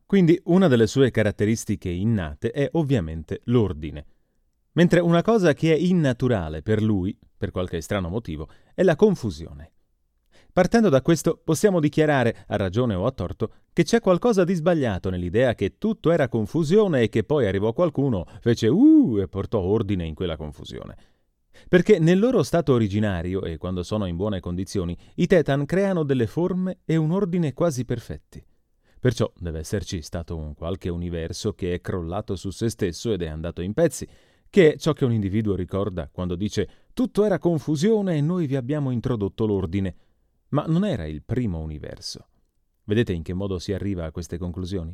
Quindi una delle sue caratteristiche innate è ovviamente l'ordine, mentre una cosa che è innaturale per lui, per qualche strano motivo, è la confusione. Partendo da questo, possiamo dichiarare, a ragione o a torto, che c'è qualcosa di sbagliato nell'idea che tutto era confusione e che poi arrivò qualcuno, fece e portò ordine in quella confusione. Perché nel loro stato originario, e quando sono in buone condizioni, i Tetan creano delle forme e un ordine quasi perfetti. Perciò deve esserci stato un qualche universo che è crollato su se stesso ed è andato in pezzi, che è ciò che un individuo ricorda quando dice «tutto era confusione e noi vi abbiamo introdotto l'ordine». Ma non era il primo universo. Vedete in che modo si arriva a queste conclusioni?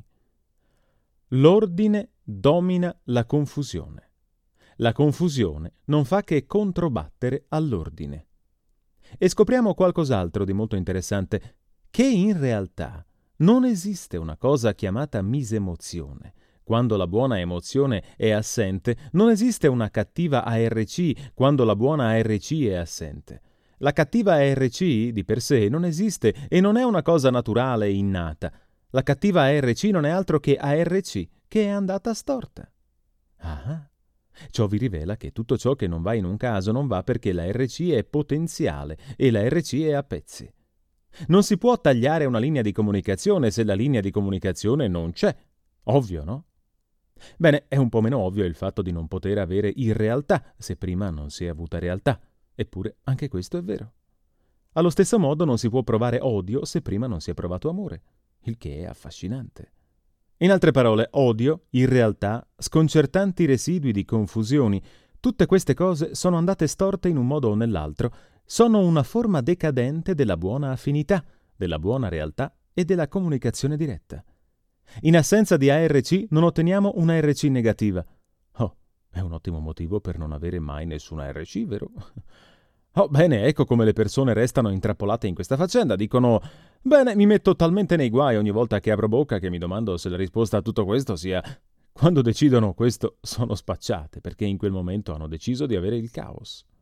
L'ordine domina la confusione. La confusione non fa che controbattere all'ordine. E scopriamo qualcos'altro di molto interessante, che in realtà non esiste una cosa chiamata misemozione. Quando la buona emozione è assente, non esiste una cattiva ARC quando la buona ARC è assente. La cattiva ARC di per sé non esiste e non è una cosa naturale e innata. La cattiva ARC non è altro che ARC che è andata storta. Ah, ciò vi rivela che tutto ciò che non va in un caso non va perché la RC è potenziale e la RC è a pezzi. Non si può tagliare una linea di comunicazione se la linea di comunicazione non c'è. Ovvio, no? Bene, è un po' meno ovvio il fatto di non poter avere irrealtà se prima non si è avuta realtà. Eppure anche questo è vero. Allo stesso modo non si può provare odio se prima non si è provato amore, il che è affascinante. In altre parole, odio, irrealtà, sconcertanti residui di confusioni, tutte queste cose sono andate storte in un modo o nell'altro, sono una forma decadente della buona affinità, della buona realtà e della comunicazione diretta. In assenza di ARC non otteniamo una RC negativa. Oh, è un ottimo motivo per non avere mai nessuna RC, vero? Oh, bene, ecco come le persone restano intrappolate in questa faccenda. Dicono, bene, mi metto talmente nei guai ogni volta che apro bocca che mi domando se la risposta a tutto questo sia... Quando decidono questo sono spacciate, perché in quel momento hanno deciso di avere il caos.